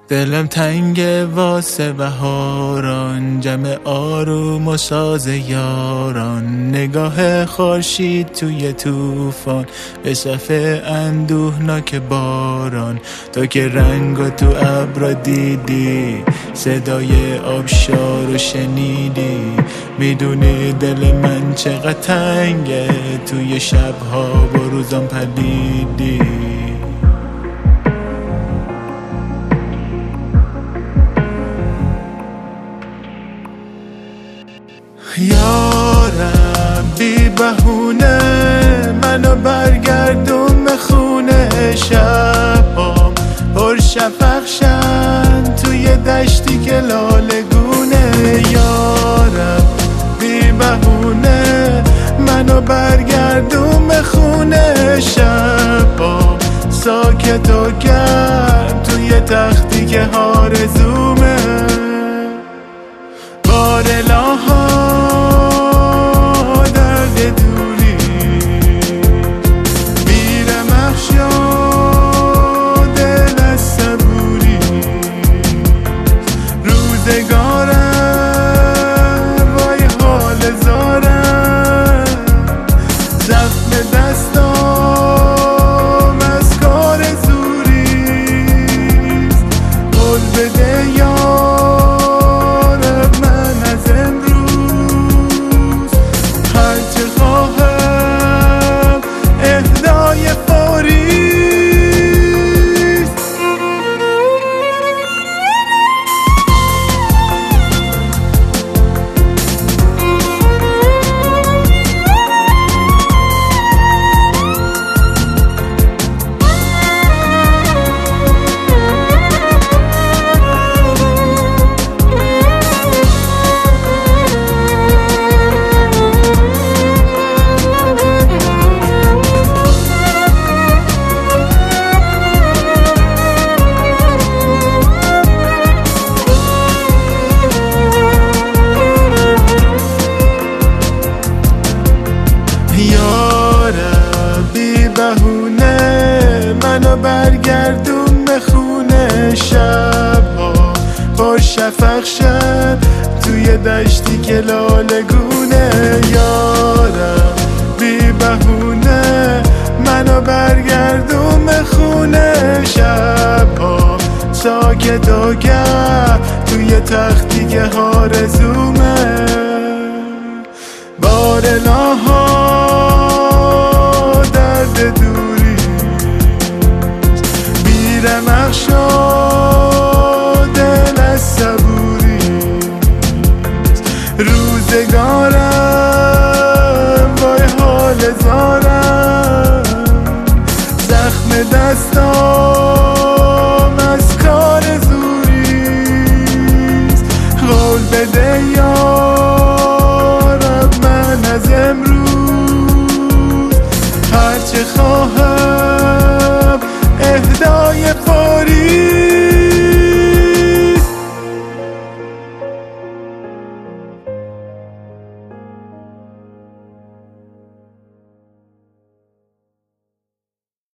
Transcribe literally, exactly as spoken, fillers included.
دلم تنگه واسه بهاران، جمع آروم و ساز یاران، نگاه خورشید توی طوفان به صفحه اندوهناک باران. تو که رنگو تو ابرا دیدی، صدای آبشارو شنیدی، میدونی دل من چقدر تنگه، توی شبها و روزام پلیدی. یارم بی بهونه منو برگردون به خونه، شبام پر شفق شن توی دشتی که لالگونه. یارم بی بهونه منو برگردون به خونه، شبام ساکت و گرم توی تختی که آرزومه. بار لاها بهونه منو برگردون به خونه، شبها پر شفق شد توی دشتی که لالگونه. یارم بی بهونه منو برگردون به خونه، شبها ساکت و گرم توی تختی که آرزومه. بار لاها دوری بیرمق شد دل از صبوری، روزگارم وای حال زارم، زخم دستان